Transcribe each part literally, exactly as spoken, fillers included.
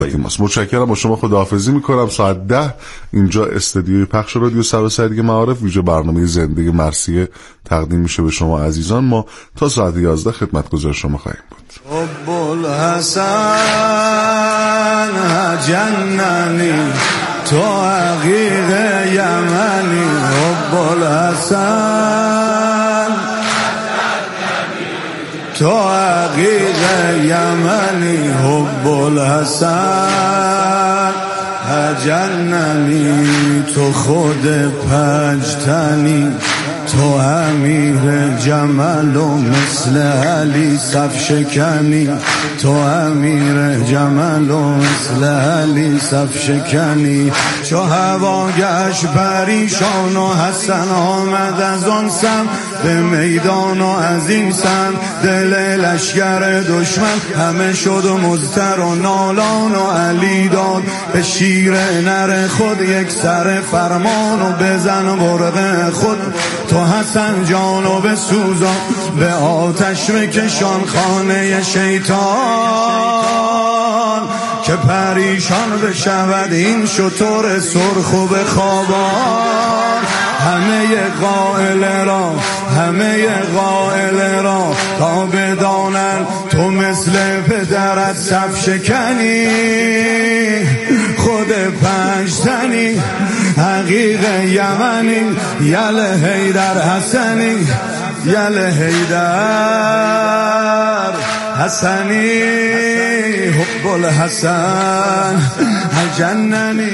متشکرم، با شما خداحافظی میکنم. ساعت ده اینجا استدیوی پخش رادیو سراسری معارف ویژه برنامه زنده مرثیه تقدیم میشه به شما عزیزان. ما تا ساعت یازده خدمتگزار شما خواهیم بود. حب الحسن جننی تو عقیق یمنی، حب الحسن تو عقیق یمنی، حب الحسن جننی تو خود پنجتنی، تو امیر جمل و مثل علی صف شکنی، تو امیر جمل و مثل علی صف شکنی. چو هوا گشت پریشان و حسن آمد از آن سم به میدان و از این سم دل لشگر دشمن همه شد و مضطر و نالان و علی داد به شیر نر خود یک سر فرمان و بزن برق خود تو حسن جانو به سوزان به آتش بکشان خانه شیطان که پریشان بشود این شتر سرخ و به خوابان. همه قائل را همه قائل را تا بدانن تو مثل پدرت صف شکنی، خود پنجتنی حقیق یمنی، یل حیدر حسنی، یل حیدر حسنی، حب الحسن جننی.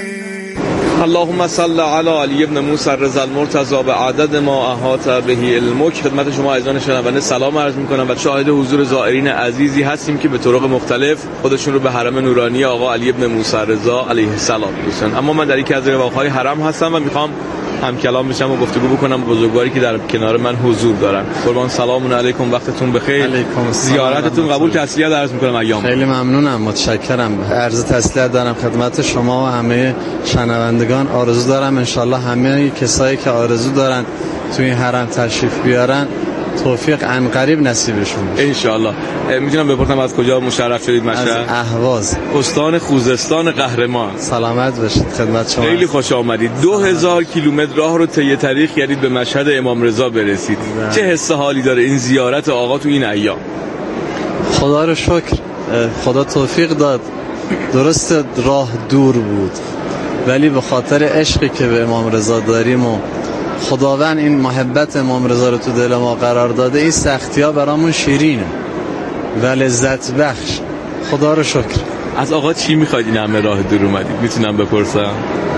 اللهم صل علی علی ابن موسی الرضا المرتضی به عدد ما احاط به علمک. خدمت شما عزیزان شنونده سلام عرض می‌کنم و شاهد حضور زائرین عزیزی هستیم که به طرق مختلف خودشون رو به حرم نورانی آقا علی ابن موسی الرضا علیه السلام می‌رسونن. اما من در یکی از رواق‌های حرم هستم و می‌خوام هم کلام بشم و گفتگو بکنم با بزرگواری که در کنار من حضور دارن. قربان سلام علیکم، وقتتون بخیر. علیکم زیارتتون قبول، تسلیت عرض می‌کنم ایام. خیلی ممنونم، متشکرم. عرض تسلیت دارم خدمت شما و همه شنوندگان. آرزو دارم انشالله همه کسایی که آرزو دارن تو این حرم تشریف بیارن توفیق عنقریب نصیبشون بشه انشالله. میتونم بپرسم از کجا مشرف شدید؟ مشهد؟ از اهواز، استان خوزستان قهرمان. سلامت باشید خدمت شما. خیلی خوش آمدید. دو هزار کیلومتر راه رو طی تاریخ کردید به مشهد امام رضا برسید. ده. چه حس حالی داره این زیارت آقا تو این ایام؟ خدا رو شکر، خدا توفیق داد. درست راه دور بود ولی به خاطر عشقی که به امام رضا داریم و خداوند این محبت امام رضا رو تو دل ما قرار داده، این سختی ها برامون شیرینه و لذت بخش. خدا رو شکر. از آقا چی میخواید این همه راه دور اومدید؟ میتونم بپرسم؟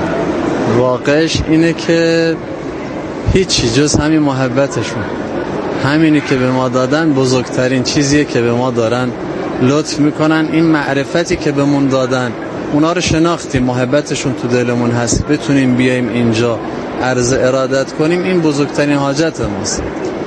واقعش اینه که هیچی جز همین محبتشون، همینی که به ما دادن بزرگترین چیزیه که به ما دارن لطف میکنن. این معرفتی که بهمون دادن اونا رو شناختیم، محبتشون تو دلمون هست، بتونیم بیایم اینجا عرض ارادت کنیم، این بزرگترین حاجت ماست.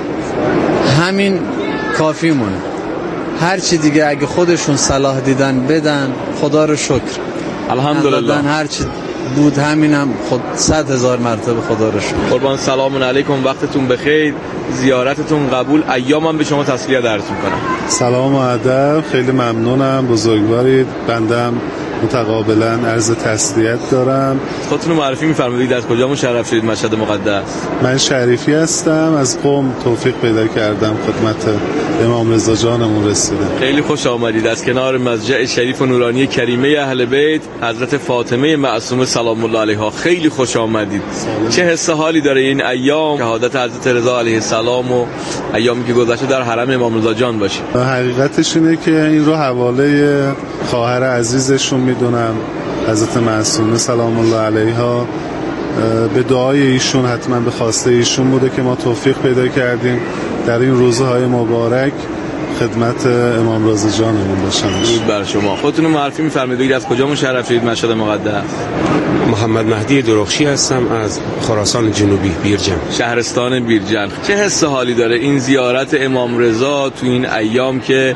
همین کافی مونه. هر چی دیگه اگه خودشون صلاح دیدن بدن، خدا رو شکر. الحمدلله. هر چی بود همینم خود صد هزار مرتبه خدا رو شکر. قربان سلام علیکم، وقتتون بخیر، زیارتتون قبول، ایامم به شما تسلیت عرض میکنم. سلام و ادب، خیلی ممنونم، بزرگوارید. بندم متقابلا عرض تسلیت دارم. خودتون معرفی می‌فرمایید، از کجا مشرف شدید مشهد مقدس؟ من شریفی هستم، از قم توفیق پیدا کردم خدمت امام رضا جانمون رسیدم. خیلی خوش آمدید. از کنار مسجد شریف و نورانی کریمه اهل بیت حضرت فاطمه معصومه سلام الله علیها خیلی خوش آمدید. سلام. چه حس حالی داره این ایام شهادت حضرت رضا علیه السلام و ایامی که گذشته در حرم امام رضا جان باشه؟ حقیقتش اینه که این رو حواله خواهر عزیزشون میدونم، حضرت معصومه سلام الله علیها. به دعای ایشون، حتما به خواسته ایشون بوده که ما توفیق پیدا کردیم در این روزهای مبارک خدمت امام رضا جانمون باشم. درود بر شما. خودتون معرفی می‌فرمایید، از کجا مشرف شدید مشهد مقدس؟ محمد مهدی درخشی هستم، از خراسان جنوبی، بیرجن، شهرستان بیرجن. چه حس حالی داره این زیارت امام رضا تو این ایام که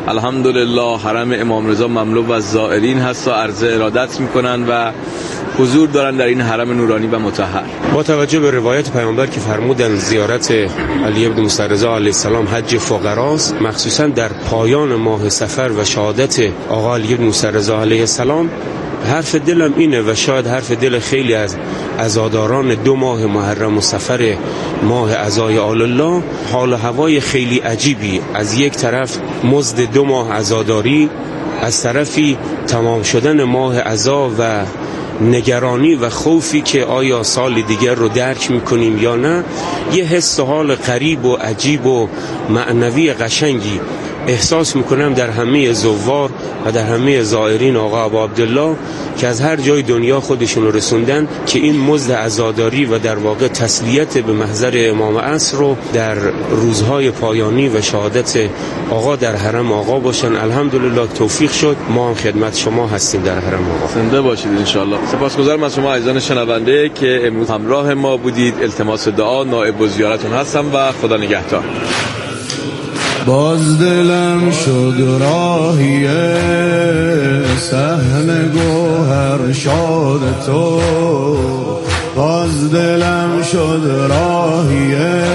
الحمدلله حرم امام رضا مملو از زائرین هست و عرض ارادت میکنن و حضور دارن در این حرم نورانی و مطهر. با توجه به روایت پیامبر که فرمودن زیارت علی ابن موسی رضا علیه السلام حج فقراست، مخصوصا در پایان ماه صفر و شهادت آقا علی ابن موسی رضا علیه السلام، حرف دلم اینه و شاید حرف دل خیلی از عزاداران دو ماه محرم و صفر ماه عزای آل الله، حال و هوای خیلی عجیبی، از یک طرف مزد دو ماه عزاداری، از طرفی تمام شدن ماه عزا و نگرانی و خوفی که آیا سال دیگر رو درک میکنیم یا نه. یه حس و حال غریب و عجیب و معنوی قشنگی احساس میکنم در همه زوار و در همه زائرین آقا ابا عبدالله که از هر جای دنیا خودشون رو رسوندن که این مزد عزاداری و در واقع تسلیت به محضر امام عصر رو در روزهای پایانی و شهادت آقا در حرم آقا باشن. الحمدلله توفیق شد، ما هم خدمت شما هستیم در حرم آقا. زنده باشید انشالله. سپاسگزارم از شما عزیزان شنونده که امروز همراه ما بودید. التماس دعا، نائب الزیارتون هستم و خدا نگهدار. باز دلم شد راهی صحن گوهر شاد تو، باز دلم شد راهی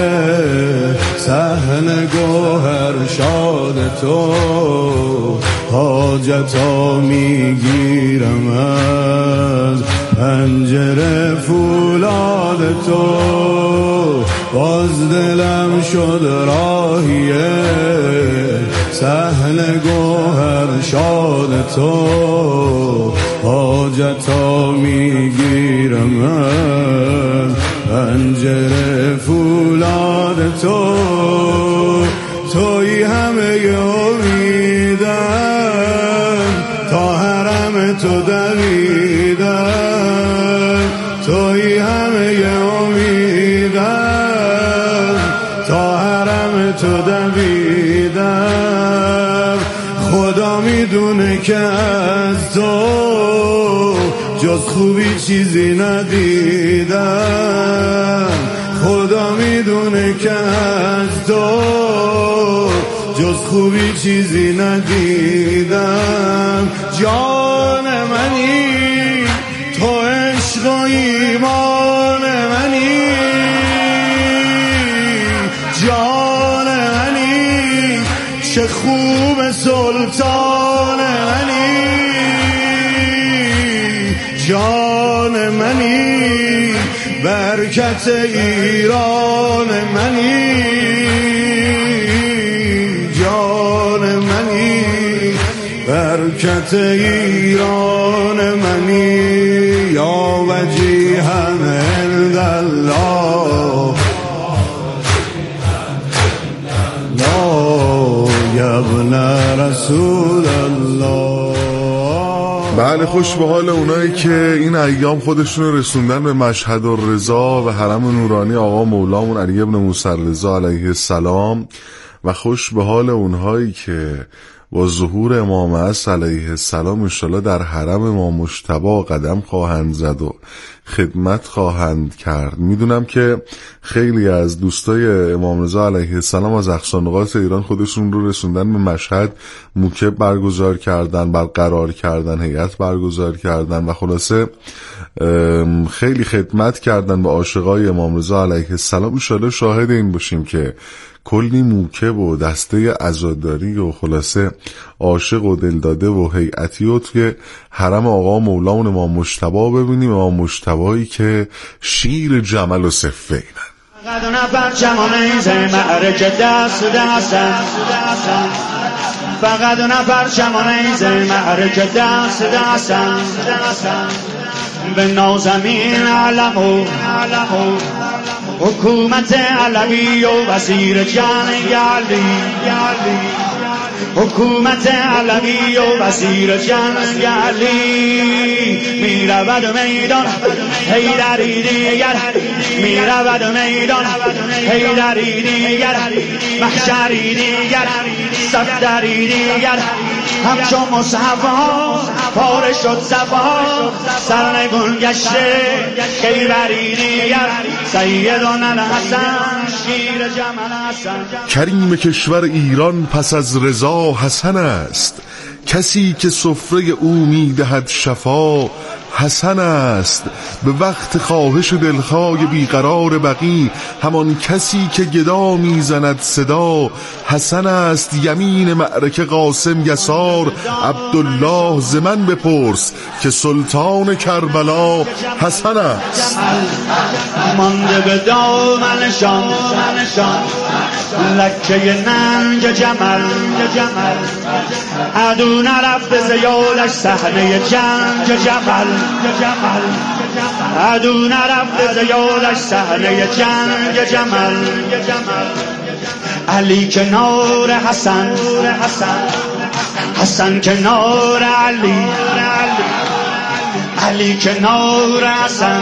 صحن گوهر شاد تو، حاجتا میگیرم از پنجره فولاد تو، باز دلم شد راهی صحن گوهر شاد تو، حاجتا میگیرم از پنجره فولاد تو، توی همه امیدم تا حرم تو دویدم، توی همه امیدم تا حرم تو دویدم، خدا میدونه که از تو جز خوبی چیزی ندیدم، خدا میدونه که از تو جز خوبی چیزی ندیدم، جان منی تو عشق و ایمان منی، جان منی چه خوب سلطان منی، جان منی برکت ایران منی، جان منی برکت ایران منی، یا وجیها عند الله یا ابن رسول الله. بله، خوش به حال اونایی که این ایام خودشون رسوندن به مشهد الرضا و حرم نورانی آقا مولامون علی ابن موسی رضا علیه السلام، و خوش به حال اونهایی که با ظهور امام عصر علیه السلام انشالله در حرم امام مجتبی قدم خواهند زد و خدمت خواهند کرد. میدونم که خیلی از دوستای امام رضا علیه السلام از اقصا نقاط ایران خودشون رو رسوندن به مشهد، موکب برگزار کردن، برقرار کردن، هیئت برگزار کردن و خلاصه خیلی خدمت کردن به عاشقای امام رضا علیه السلام. انشالله شاهد این باشیم که کلی موکب و دسته عزاداری و خلاصه عاشق و دلداده و هیئتی و توی حرم آقا مولامون امام مجتبی ببینیم، امام مجتبی که شیر جمل و صفینن. فقط نفر جمانیز معرکه دست دستن، فقط نفر جمانیز معرکه دست دستن، به نازمین علم و حکومت علوی و وزیر جنگلی، حکومت علوی و وزیر جنگلی، می رود میدان حیدری دیگر، می رود میدان حیدری دیگر، محشری دیگر، صفدری دیگر، همچون مصحف ها پاره شد صفحه ها، سرنگون گشته خیبری دیگر، سیدون الحسن کریم کشور ایران پس از رضا حسن است، کسی که سفره او میدهد شفا حسن است. به وقت خواهش دلخواه بیقرار بقی همان کسی که گدا میزند صدا حسن است. یمین معرکه قاسم یسار عبدالله ز من بپرس که سلطان کربلا حسن است. مانده به دامنشان لکه ننگ جمل عدو نرفت زیادش صحنه جنگ جمل عدو نرفت زیادش صحنه جنگ جمل علی کنار حسن حسن کنار علی علی کنار حسن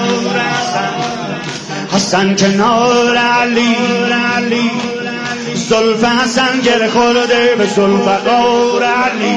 حسن کنار علی زلف حسن گر خورده به زلفقار علی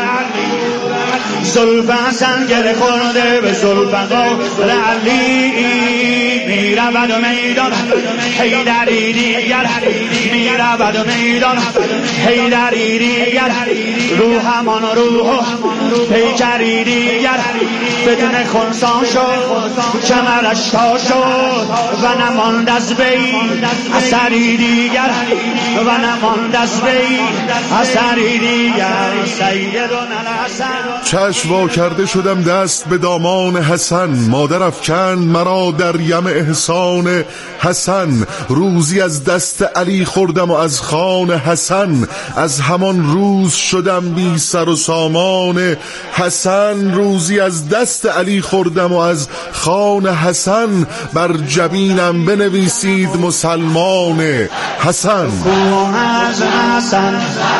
زلف حسن گر خورده به زلفقار علی میرود و میدان حیدری دیگر میرود و میدان حیدری دیگر روح همان روح پیکری دیگر بدون خونسان شد کمرش تا شد و نماند از وی اثری دیگر و نماند از وی اثری دیگر سیدنا الحسن. چشم وا کرده شدم دست به دامان حسن، مادر افکند مرا در یم احسان حسن. روزی از دست علی خوردم و از خان حسن، از همان روز شدم بی سر و سامان حسن. روزی از دست علی خوردم و از خان حسن، بر جبینم بنویسید مسلمان حسن. حسن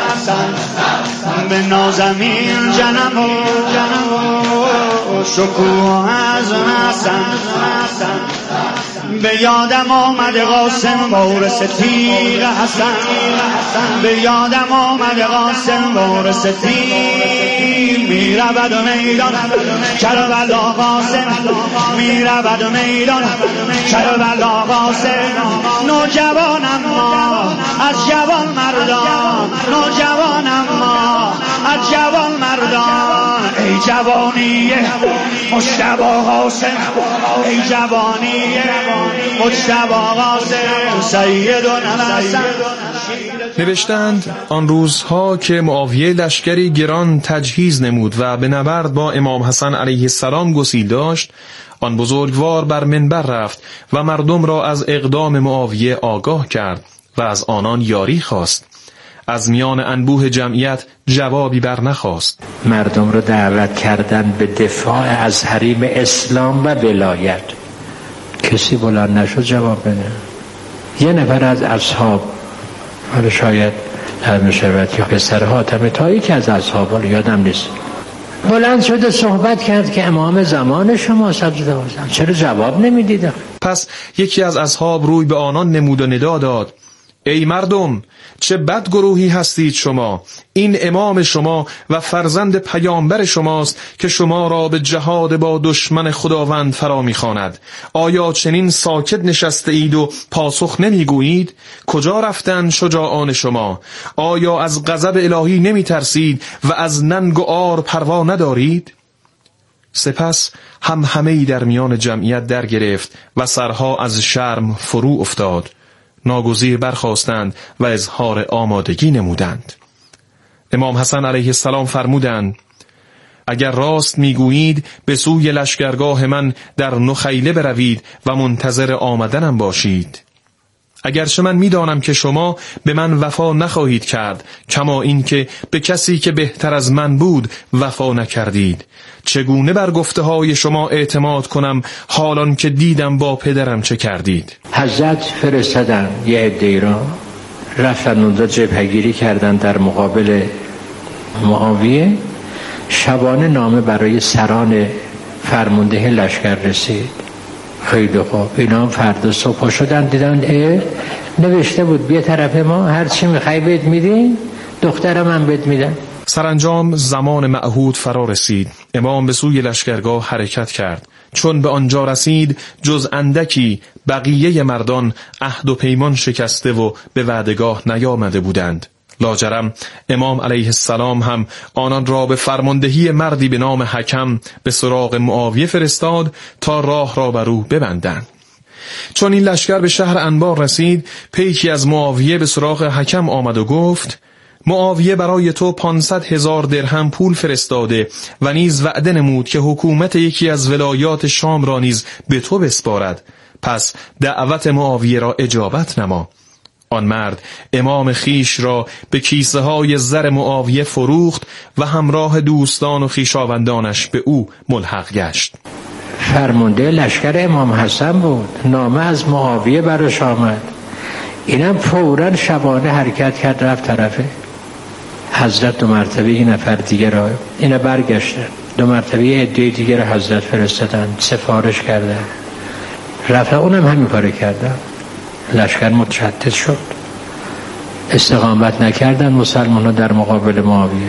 به نازمین جنم و شکوه از حسن به یادم آمد قاسم وارث تیغ حسن به یادم آمد قاسم وارث تیغ میرود و میدان کربلا قاسم میرود و میدان کربلا قاسم. نوجوانم ما از جوان مردان نوجوانم ما از جوان مردان ای جوانی مجتبی قاسم ای جوانی مجتبی قاسم سیدنا الحسن. نوشتند آن روزها که معاویه لشکری گران تجهیز نمود و به نبرد با امام حسن علیه السلام گسیل داشت، آن بزرگوار بر منبر رفت و مردم را از اقدام معاویه آگاه کرد و از آنان یاری خواست. از میان انبوه جمعیت جوابی بر نخواست. مردم را دعوت کردن به دفاع از حریم اسلام و ولایت. کسی بلند نشد جواب بده. یه نفر از اصحاب، حالا شاید در شربت یا پسر حاتم طایی که از اصحاب یادم نیست، بلند شده صحبت کرد که امام زمان شما سبزده بازم چرا جواب نمیدید؟ پس یکی از اصحاب روی به آنان نمود و ندا داد: ای مردم، چه بد گروهی هستید شما! این امام شما و فرزند پیامبر شماست که شما را به جهاد با دشمن خداوند فرا می‌خواند. آیا چنین ساکت نشسته اید و پاسخ نمیگویید؟ کجا رفتند شجاعان شما؟ آیا از غضب الهی نمی ترسید و از ننگ و عار پروا ندارید؟ سپس هم همه‌ای در میان جمعیت در گرفت و سرها از شرم فرو افتاد. ناگزیر برخاستند و اظهار آمادگی نمودند. امام حسن علیه السلام فرمودند: اگر راست میگویید به سوی لشکرگاه من در نخیله بروید و منتظر آمدنم باشید. اگرچه من میدانم که شما به من وفا نخواهید کرد، کما این که به کسی که بهتر از من بود وفا نکردید. چگونه بر گفته های شما اعتماد کنم حالان که دیدم با پدرم چه کردید؟ حضرت فرستادن یه عده‌ای را، رفتن اونجا جبهه‌گیری کردن در مقابل معاویه. شبانه نامه برای سران فرمانده لشکر رسید. خیلی خوب، اینا هم فردا صبح شدن دیدن اه نوشته بود بیا طرف ما، هر چی میخوای بهت میدیم، دخترم هم بهت میدم. سرانجام زمان معهود فرا رسید. امام به سوی لشکرگاه حرکت کرد. چون به آنجا رسید جز اندکی بقیه مردان عهد و پیمان شکسته و به وعدگاه نیامده بودند. لاجرم امام علیه السلام هم آنان را به فرماندهی مردی به نام حکم به سراغ معاویه فرستاد تا راه را بر او ببندند. چون این لشکر به شهر انبار رسید، پیکی از معاویه به سراغ حکم آمد و گفت: معاویه برای تو پانصد هزار درهم پول فرستاده و نیز وعده نمود که حکومت یکی از ولایات شام را نیز به تو بسپارد، پس دعوت معاویه را اجابت نما. آن مرد امام خیش را به کیسه های زر معاویه فروخت و همراه دوستان و خیشاوندانش به او ملحق گشت. فرمانده لشکر امام حسن بود، نامه از معاویه براش آمد. اینم فوراً شبانه حرکت کرد رفت طرفه حضرت. دو مرتبه یک نفر دیگه را اینا برگشتن، دو مرتبه عده دیگه را حضرت فرستادن، سفارش کردن، رفت اونم همین کار کردن. لشکر متشدد شد، استقامت نکردن مسلمان ها در مقابل معاویه.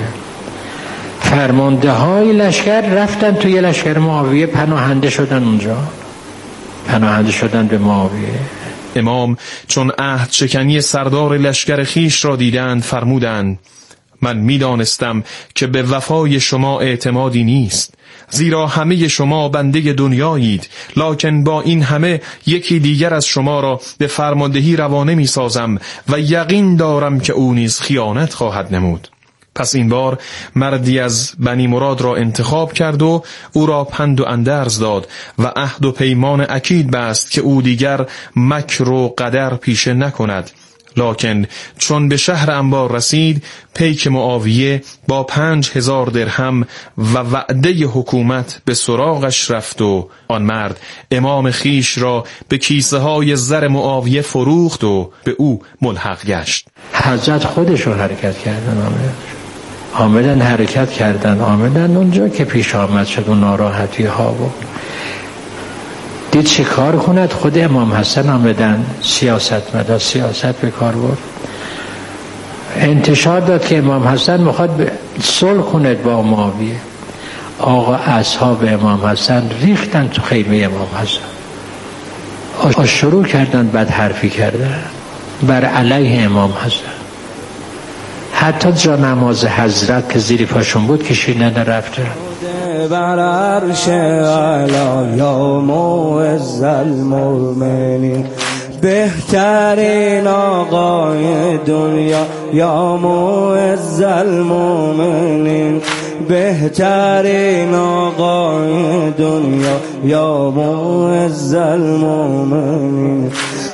فرمانده های لشکر رفتن توی لشکر معاویه، پناهنده شدن اونجا، پناهنده شدن به معاویه. امام چون عهد شکنی سردار لشکر خیش را دیدند فرمودند: من میدانستم که به وفای شما اعتمادی نیست، زیرا همه شما بنده دنیایید، لکن با این همه یکی دیگر از شما را به فرماندهی روانه می سازم و یقین دارم که او نیز خیانت خواهد نمود. پس این بار مردی از بنی مراد را انتخاب کرد و او را پند و اندرز داد و عهد و پیمان اکید بست که او دیگر مکر و قدر پیشه نکند. لکن چون به شهر انبار رسید، پیک معاویه با پنج هزار درهم و وعده حکومت به سراغش رفت و آن مرد امام خیش را به کیسه های زر معاویه فروخت و به او ملحق گشت. حضرت خودشون حرکت کردن، آمدن آمدن حرکت کردن آمدن اونجا که پیش آمد شد و ناراحتی ها بود. دید چه کار کند؟ خود امام حسن آمدن سیاست مدار سیاست به کار برد. انتشار داد که امام حسن میخواد صلح کند با معاویه. آقا اصحاب امام حسن ریختن تو خیمه امام حسن، شروع کردن بد حرفی کردن بر علیه امام حسن. حتی جا نماز حضرت که زیر پاشون بود کشیدن رفته. بر عرش اعلی یا معز المؤمنین، بهترین آقای دنیا یا معز المؤمنین، بهترین آقای دنیا یا معز المؤمنین.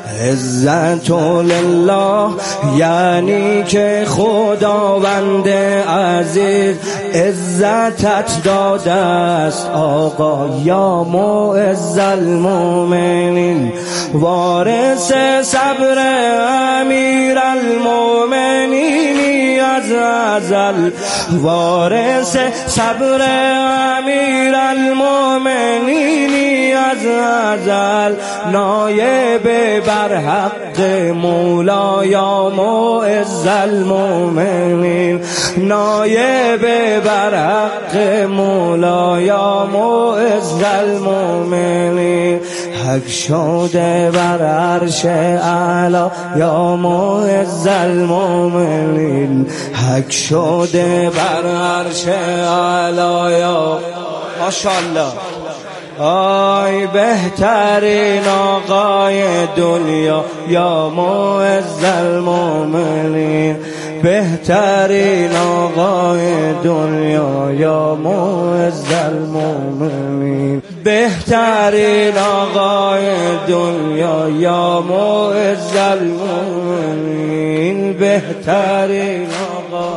عزت لله یعنی که خداوند عزیز عزتت داده است آقا یا معز المؤمنین، وارث صبر امیر المؤمنین از ازل، وارث صبر امیر المؤمنین از ازل، نایب بر حق مولا یا معز المؤمنین، نایب بر حق مولا یا معز المؤمنین. حق شده بر عرش اعلی یا معز المؤمنین، حق شده بر عرش اعلی یا ماشاءالله. آی بهترین آقای دنیا یا معز المؤمنین، بهترین آقای دنیا یا معز المؤمنین، بهترین آقای دنیا یا معز المؤمنین، بهترین آقا.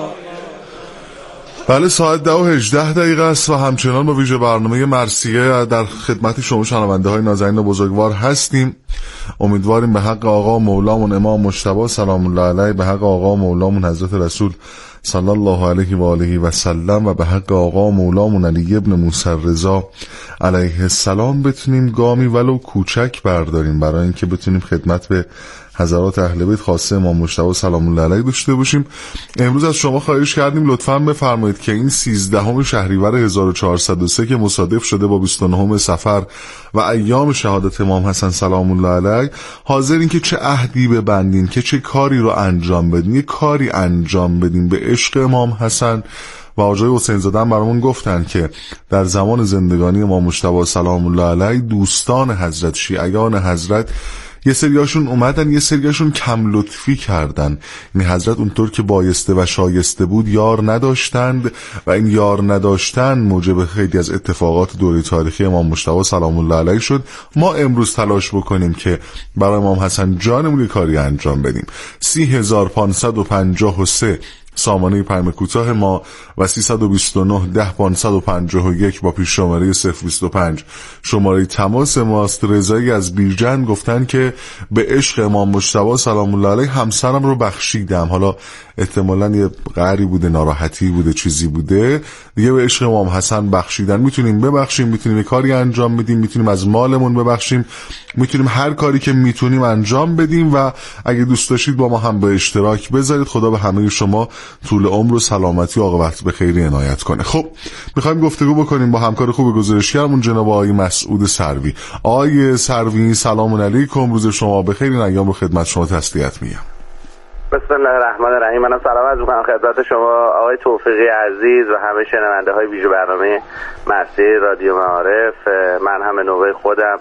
بله، ساعت ده و هجده دقیقه است و همچنان با ویژه برنامه مرثیه در خدمت شما شنونده های نازنین و بزرگوار هستیم. امیدواریم به حق آقا مولامون امام مجتبی سلام الله علیه، به حق آقا مولامون حضرت رسول صلی الله علیه و آله و سلم و به حق آقا مولامون علی ابن موسی رضا علیه السلام بتونیم گامی ولو کوچک برداریم برای اینکه بتونیم خدمت به حضرات اهل بیت خاصه امام مجتبی سلام الله علیه داشته باشیم. امروز از شما خواهش کردیم لطفاً بفرمایید که این سیزدهم شهریور هزار و چهارصد و سه که مصادف شده با بیست و نهم صفر و ایام شهادت امام حسن سلام الله علیه، حاضرین که چه عهدی ببندین، که چه کاری رو انجام بدین، یه کاری انجام بدین به عشق امام حسن. و آقای حسین زاده برامون گفتن که در زمان زندگانی امام مجتبی سلام الله علیه دوستان حضرت، شیعیان حضرت، یه سریاشون اومدن یه سریاشون کم لطفی کردن، یعنی حضرت اونطور که بایسته و شایسته بود یار نداشتند و این یار نداشتن موجب خیلی از اتفاقات دوره تاریخی امام مجتبی سلام الله علیه شد. ما امروز تلاش بکنیم که برای امام حسن جانمون کاری انجام بدیم. سی هزار پانصد و پنجاه و سه سامانه پیام کوتاه ما و سیصد و بیست و نه ده پانصد و پنجاه و یک با پیش شماره صفر بیست و پنج شماره تماس ماست. رضایی از بیرجند گفتن که به عشق امام مجتبی سلام الله علیه همسرم رو بخشیدم. حالا احتمالاً یه قهری بوده، ناراحتی بوده، چیزی بوده دیگه، به عشق امام حسن بخشیدن. میتونیم ببخشیم، میتونیم یه کاری انجام بدیم، میتونیم از مالمون ببخشیم، میتونیم هر کاری که میتونیم انجام بدیم و اگه دوست داشتید با ما هم به اشتراک بذارید. خدا به همه شما طول عمر و سلامتی و عاقبت به خیر عنایت کنه. خب میخوایم گفتگو بکنیم با همکار خوب گزارشگرمون جناب آقای مسعود سروی. آقای سروی سلام علیکم، روز شما بخیر، این ایام رو خدمت شما تسلیت میگم. بسم الله الرحمن الرحیم. منم سلام عرض می‌کنم خدمت شما آقای توفیقی عزیز و همه شنونده‌های ویژه برنامه مرسی رادیو معارف. من هم به نوبه خودم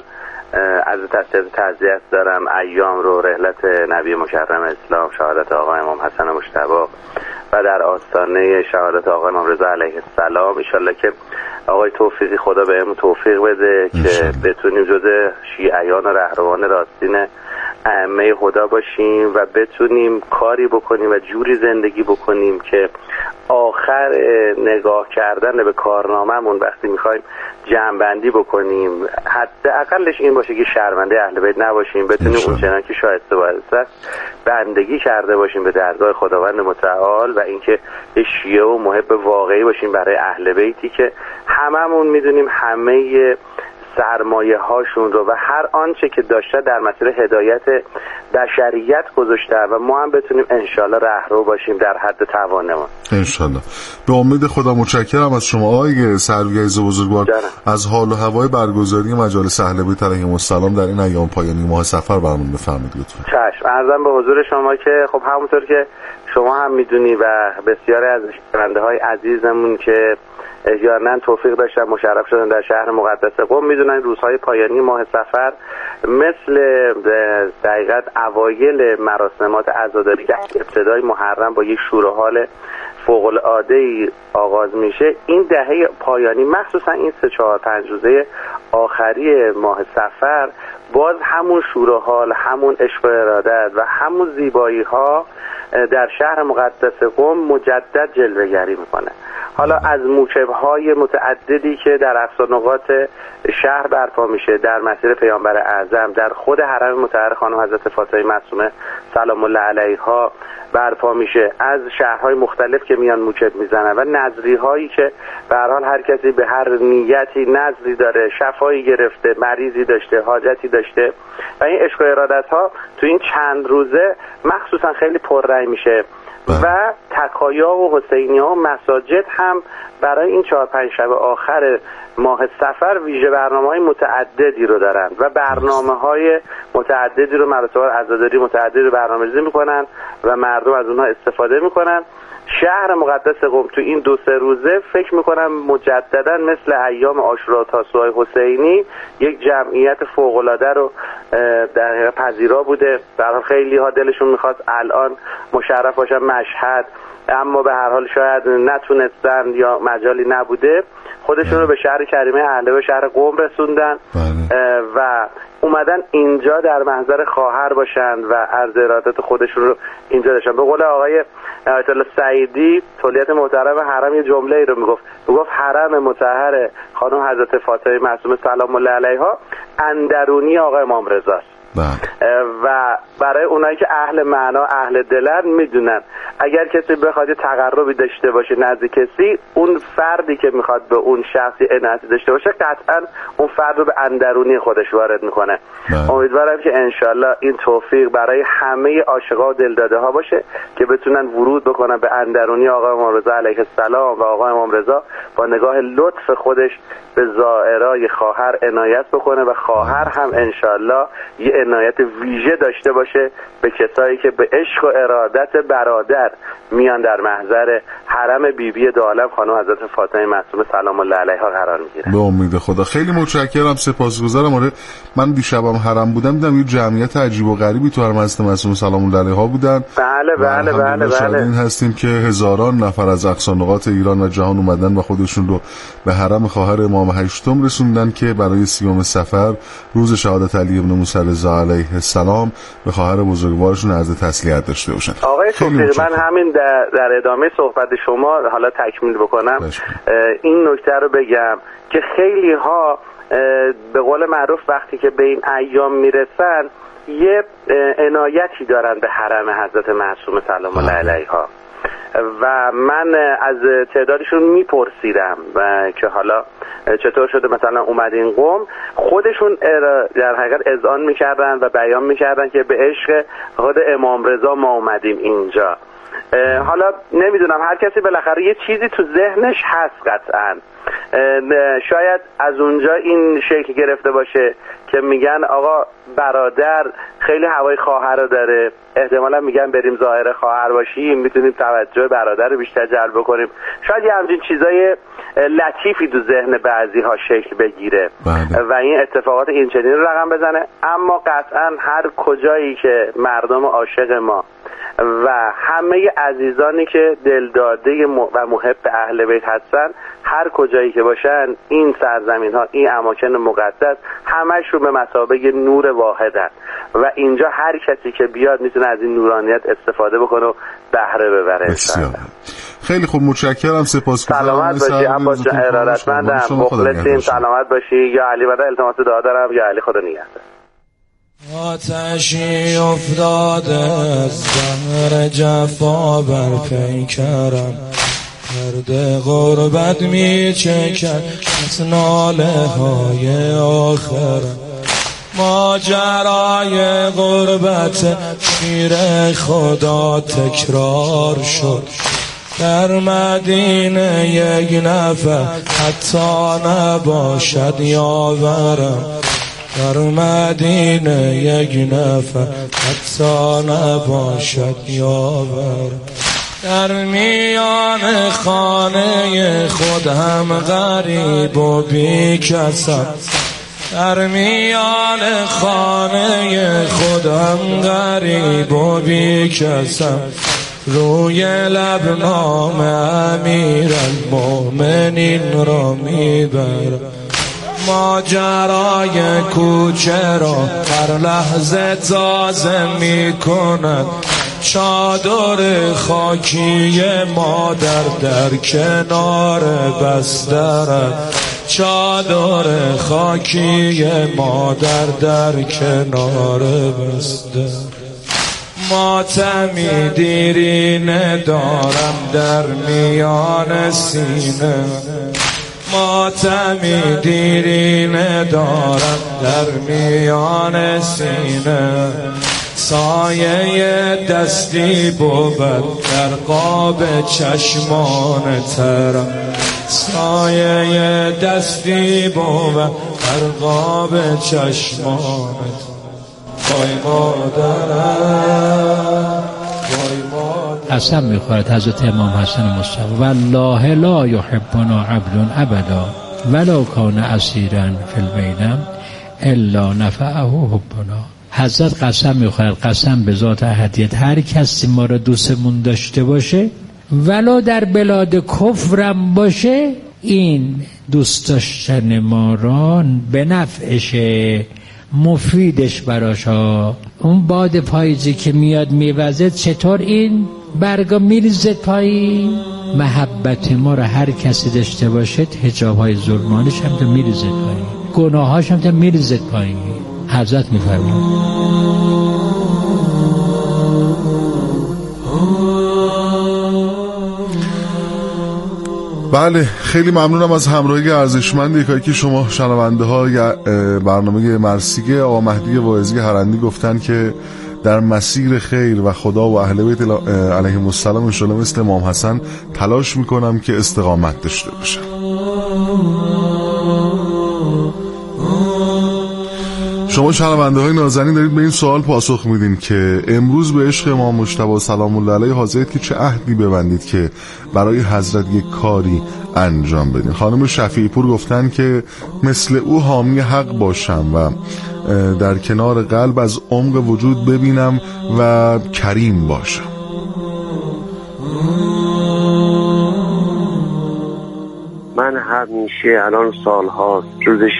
از تسلیت تعزیت دارم ایام رو، رحلت نبی مکرم اسلام، شهادت آقا امام حسن مجتبی و در آستانه شهادت آقا امام رضا علیه السلام. ان شاءالله که آقای توفیقی خدا بهمون توفیق بده که بتونیم جزء شیعیان و رهروان راستین ائمه خدا باشیم و بتونیم کاری بکنیم و جوری زندگی بکنیم که آخر نگاه کردن به کارنامه‌مون وقتی میخوایم جمع‌بندی بکنیم حداقلش این باشه که شرمنده اهل بیت نباشیم، بتونیم اونچنان که شایسته باشه بندگی کرده باشیم به درگاه خداوند متعال و اینکه یه شیعه و محب واقعی باشیم برای اهل بیتی که هممون میدونیم همه سرمایه هاشون رو و هر آنچه که داشته در مسیر هدایت بشریت گذاشته و ما هم بتونیم انشالله رهرو باشیم در حد توانمون انشالله. به امید خدا. متشکرم از شما آقای سروی عزیز بزرگوار از حال و هوای برگزاری مجالس اهل بیت علیهم السلام در این ایام پایانی ماه صفر برامون بفرمایید لطفا. چشم. عرضم به حضور شما که خب همونطور که شما هم میدونی و بسیاری از شنونده‌های عزیزمون که احیانا توفیق داشتن مشرف شدن در شهر مقدس قم میدونن روزهای پایانی ماه صفر مثل دقیقاً اوایل مراسمات عزاداری که ابتدای محرم با یک شور و حال فوق العاده آغاز میشه، این دهه پایانی مخصوصا این سه چهار پنج روزه آخری ماه صفر باز همون شور و حال، همون عشق و ارادت و همون زیبایی ها در شهر مقدس قم مجدد جلوه‌گری میکنه. حالا از موکب‌های متعددی که در اقصانقاط شهر برپا میشه، در مسیر پیامبر اعظم، در خود حرم مطهر خانم حضرت فاطمه معصومه سلام الله علیها برپا میشه، از شهرهای مختلف که میان موکب میزنن و نظری هایی که به هر حال هر کسی به هر نیتی نظری داره، شفایی گرفته، مریضی داشته، حاجتی داشته و این عشق و ارادت ها تو این چند روزه مخصوصا خیلی پررنگ میشه و تکایا و حسینی ها و مساجد هم برای این چهار پنج شب آخر ماه صفر ویژه برنامه های متعددی رو دارن و برنامه های متعددی رو مراسم عزاداری متعددی رو برنامه‌ریزی میکنن و مردم از اونها استفاده میکنن. شهر مقدس قم تو این دو سه روزه فکر میکنم مجددا مثل ایام عاشورا تاسوعای حسینی یک جمعیت فوق العاده رو در حقیقت پذیرا بوده. در حال خیلی ها دلشون میخواست الان مشرف باشن مشهد، اما به هر حال شاید نتونستن یا مجالی نبوده، خودشون رو به شهر کریمه اهل به شهر قم رسوندن و اومدن اینجا در محضر خواهر باشن و عرض ارادت خودشون رو اینجا داشتن. به قول آقای آیت الله سعیدی تولیت محترم حرم یه جمله ای رو میگفت میگفت حرم مطهر خانم حضرت فاطمه معصومه سلام الله علیها اندرونی آقا امام رضاست و برای اونایی که اهل معنا اهل دلن میدونن اگر کسی بخواد تقربی داشته باشه نزد کسی، اون فردی که میخواد به اون شخصی عنایتی داشته باشه قطعا اون فرد رو به اندرونی خودش وارد میکنه. امیدوارم که انشالله این توفیق برای همه عاشقا و دلداده ها باشه که بتونن ورود بکنن به اندرونی آقا امام رضا علیه السلام و آقا امام رضا با نگاه لطف خودش به زائرای خواهر عنایت بکنه و خواهر هم انشالله یه عنایت ویژه داشته باشه به کسایی که به عشق و ارادت برادر میان در محضر حرم بیبی دو عالم خانم حضرت فاطمه معصومه سلام الله علیها قرار میگیرن. به امید خدا. خیلی متشکرم، سپاسگزارم. آره من دیشبم حرم بودم دیدم یه جمعیت عجیب و غریبی تو حرم حضرت معصومه سلام الله علیها بودن. بله بله بله بله. این هستیم که هزاران نفر از اقصا نقاط ایران و جهان اومدن و خودشون رو به حرم خواهر امام هشتم رسوندن که برای سیوم صفر روز شهادت علی ابن موسی رضا علیه السلام به خواهر بزرگوارشون عرض تسلیت داشته باشن. آقای توفیق، من همین در, در ادامه صحبت شما حالا تکمیل بکنم این نکته رو بگم که خیلی ها به قول معروف وقتی که به این ایام میرسن یه عنایتی دارن به حرم حضرت معصومه سلام الله علیها و من از تعدادشون میپرسیدم که حالا چطور شده مثلا اومدین قم، خودشون در حقیقت اذعان میکردن و بیان میکردن که به عشق خود امام رضا ما اومدیم اینجا. حالا نمیدونم، هر کسی بالاخره یه چیزی تو ذهنش هست قطعا، شاید از اونجا این شکل گرفته باشه که میگن آقا برادر خیلی هوای خواهر رو داره، احتمالا میگن بریم ظاهر خواهر باشیم میتونیم توجه برادر رو بیشتر جلب بکنیم، شاید یه همچین چیزای لطیفی تو ذهن بعضی ها شکل بگیره بله. و این اتفاقات این چنین رو رقم بزنه. اما قطعا هر کجایی که مردم عاشق ما و همه عزیزانی که دلداده و محب اهل بیت هستن هر کجایی که باشن، این سرزمین ها، این اماکن مقدس همش رو به مثابه نور واحدن و اینجا هر کسی که بیاد میتونه از این نورانیت استفاده بکنه و بهره ببره. بسیار خیلی خوب، متشکرم، سپاسگزارم. سلامت باشی عباس جان، ارادتمندم، مخلصیم، سلامت باشی. یا علی بدا التماس دعا دارم، یا علی خدا نگهدار. آتشی افتاده از بحر جفا بر پیکرم، درد غربت می چکد از ناله های آخرم، ماجرای غربت شیر خدا تکرار شد، در مدینه یک نفر حتی نباشد یاورم، در مدینه یک نفر حتی نباشد یاورم، در میان خانه خود هم غریب و بی کسم، در میان خانه خود هم غریب و بی کسم، روی لب نام امیر المؤمنین را میبرم، ماجرای کوچه را هر لحظه تازه می کند، چادر خاکی مادر در کنار بسترت، چادر خاکی مادر در کنار بستر، ماتمی دیرینه دارم در میان سینه، ماتمی دیرینه دارم در میان سینه، سایه دستی بود در قاب چشمان ترم، سایه دستی بود در قاب چشمان ترم، وای مادرم وای مادرم. قسم میخورد حضرت امام حسن مصطفی والله لا یحبنا عبد ابدا ولو کان اسیرا فی البینم الا نفعه حبنا. حضرت قسم میخورد، قسم به ذات احدیت، هر کسی ما را دوستمون داشته باشه ولو در بلاد کفرم باشه، این دوست داشتن ما را به نفعشه، مفیدش براشا. اون باد پاییزی که میاد میوزد چطور این برگا میریزد پایین، محبت ما را هر کسی داشته باشد حجاب های ظلمانش هم تا میریزد پایین، گناهاش هم تا میریزد پایین. حضرت میفرماید بله، خیلی ممنونم از همراهی ارزشمندی کاری که شما شنونده ها برنامه مرثیه. آقا مهدی واعظی هرندی گفتن که در مسیر خیر و خدا و اهل بیت علیهم السلام انشالله مثل امام حسن تلاش میکنم که استقامت داشته باشم. شما شنونده های نازنین دارید به این سوال پاسخ میدین که امروز به عشق امام مجتبی سلام الله علیه حاضرید که چه عهدی ببندید که برای حضرت یک کاری انجام بدین. خانم شفیعی پور گفتن که مثل او حامی حق باشم و در کنار قلب از عمق وجود ببینم و کریم باشم. من همیشه الان سال هاست روز